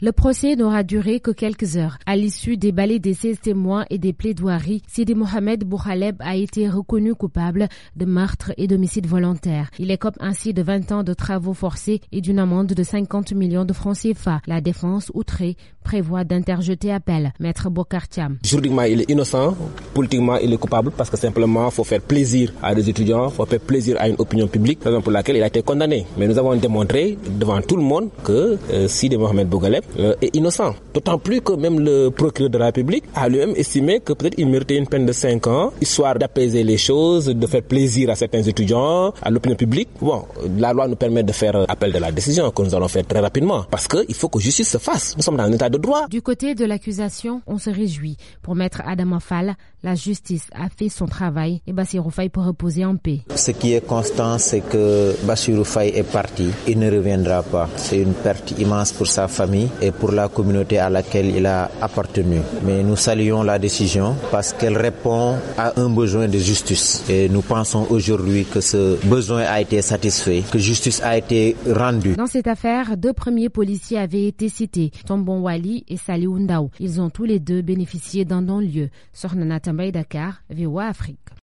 Le procès n'aura duré que quelques heures. À l'issue des balais des 16 témoins et des plaidoiries, Sidi Mohamed Bouhaleb a été reconnu coupable de meurtre et d'homicide volontaire. Il écope ainsi de 20 ans de travaux forcés et d'une amende de 50 millions de francs CFA. La défense, outrée, prévoit d'interjeter appel. Maître Bokar Thiam. Juridiquement, il est innocent. Politiquement, il est coupable parce que simplement, il faut faire plaisir à des étudiants, il faut faire plaisir à une opinion publique, raison pour laquelle il a été condamné. Mais nous avons démontré devant tout le monde que Sidi Mohamed Bouhaleb est innocent. D'autant plus que même le procureur de la République a lui-même estimé que peut-être il méritait une peine de 5 ans, histoire d'apaiser les choses, de faire plaisir à certains étudiants, à l'opinion publique. Bon, la loi nous permet de faire appel de la décision que nous allons faire très rapidement parce qu'il faut que justice se fasse. Nous sommes dans un état de droit. Du côté de l'accusation, on se réjouit. Pour Maître Adama Fall, la justice a fait son travail et Bassirou Faye peut reposer en paix. Ce qui est constant, c'est que Bassirou Faye est parti. Il ne reviendra pas. C'est une perte immense pour sa famille et pour la communauté à laquelle il a appartenu. Mais nous saluons la décision parce qu'elle répond à un besoin de justice. Et nous pensons aujourd'hui que ce besoin a été satisfait, que justice a été rendue. Dans cette affaire, 2 premiers policiers avaient été cités, Tombon Wali et Saliou Ndao. Ils ont tous les deux bénéficié d'un non-lieu. Sornana Tambay, Dakar, VOA Afrique.